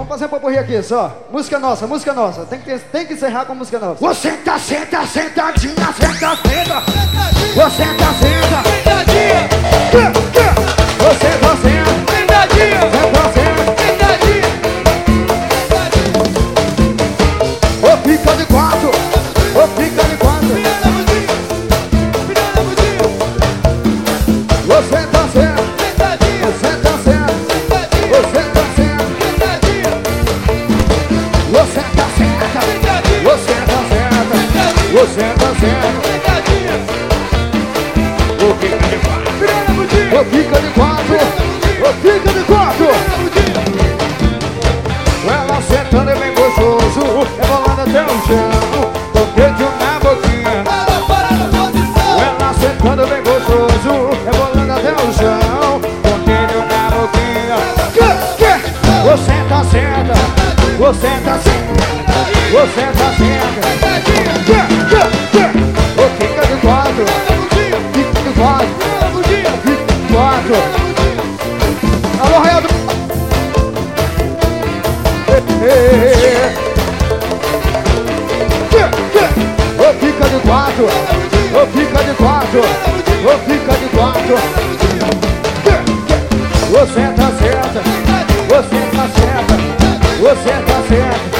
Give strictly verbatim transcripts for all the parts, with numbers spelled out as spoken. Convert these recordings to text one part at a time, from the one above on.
Vamos fazer um paporri aqui, só. Música nossa, música nossa. Tem que, ter, tem que encerrar com música nossa. Você tá senta, sentadinha, senta, senta. Você tá senta, sentadinha. Você tá senta, sentadinha. Senta, senta, sentadinha. Ô fica de quatro, ô fica de quatro. Você tá senta, sentadinha. Você tá senta, você tá senta. Você tá certa, você tá certa, você tá certa. Ou fica de quatro, ou fica de quatro, ou fica de quatro. Ela sentando é bem gostoso, rebolando até o chão, com dedo na boquinha. Ela sentando é bem gostoso, rebolando até o chão, com dedo na boquinha. Que, que? Você tá certa, você tá certa, você tá certa. Ô fica de quatro, fica de quatro, fica de quatro. Alô, Rael do... Ô fica de quatro, ô fica de quatro, ô fica de quatro. Você tá certa, você tá certa, você tá certa.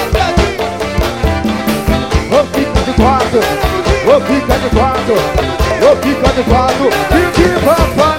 Ou fica de quatro, ou fica de quatro, ou fica de quatro. E de papai.